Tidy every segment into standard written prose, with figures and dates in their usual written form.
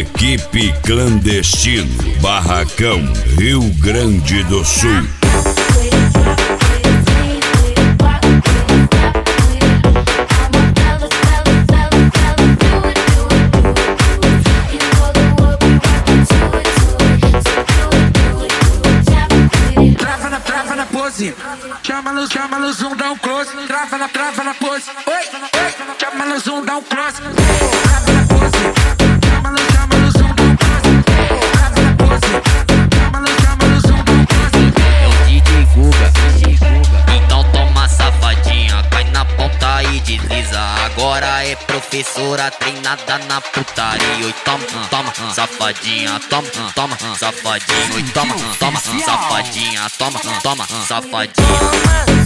Equipe Clandestino, Barracão, Rio Grande do Sul. Trava na pose, chama no zoom, dá um close. Trava na pose, oi, chama no zoom, dá um close. Trava na pose, chama no zoom, dá um close. Trava na pose, chama no zoom, dá um close. É o DJ Guga, então toma safadinha, cai na ponta e desliza. Agora é professora treinada na putaria. Oi, toma, safadinha, toma, safadinho. Oi, toma, safadinha, toma, safadinha.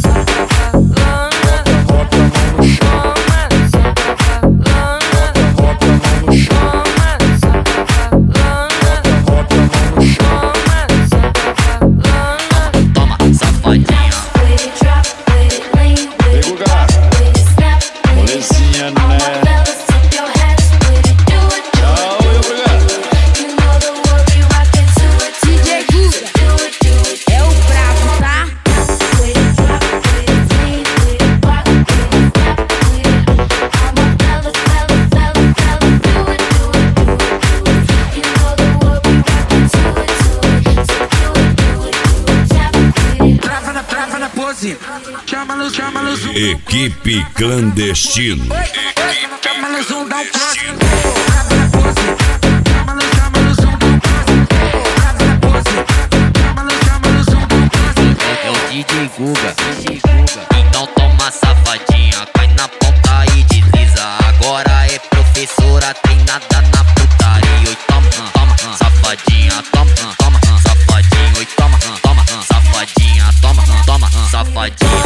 Chama no zoom. Equipe Clandestino. Chama no zoom, dá um close. Trava na pose, chama no zoom, dá um close. Trava na pose, chama no zoom, dá um close. É o DJ Guga, então toma safadinha, cai na ponta e desliza. Agora é professora treinada na putaria. Oi, toma, safadinha, toma, safadinho. Oi, toma, safadinha, toma, safadinha.